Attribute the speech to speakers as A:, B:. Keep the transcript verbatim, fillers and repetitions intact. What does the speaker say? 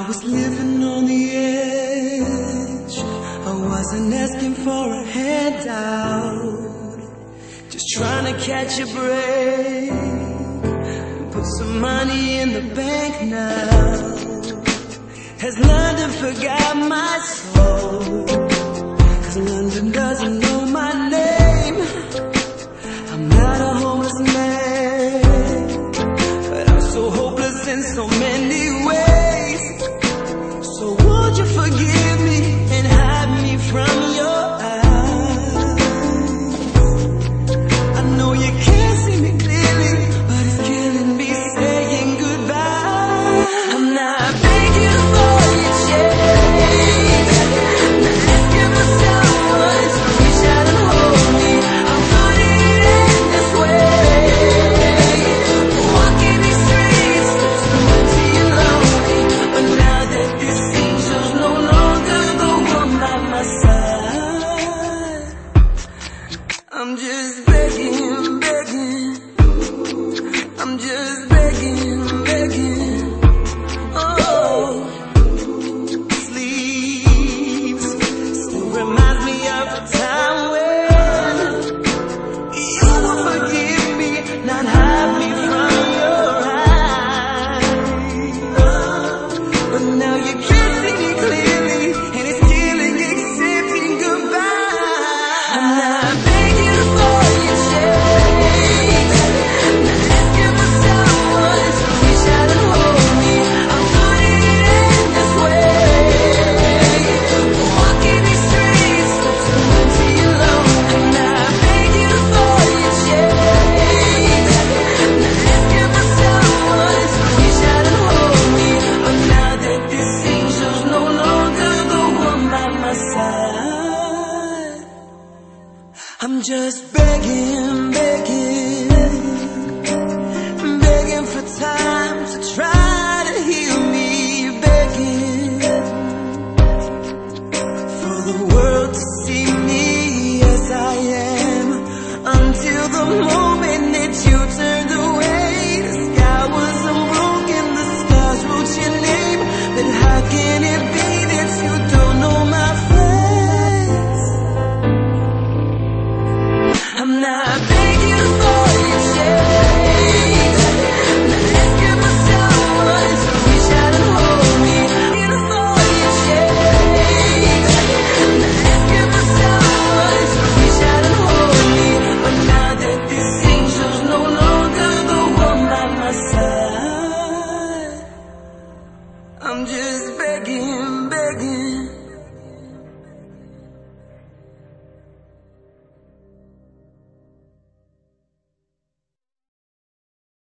A: was living on the edge. I wasn't asking for a handout, just trying to catch a break and put some money in the bank now. Has London forgot my soul? 'Cause London doesn't know my name. I'm not a homeless man, but I'm so hopeless in so many ways. So won't you forgive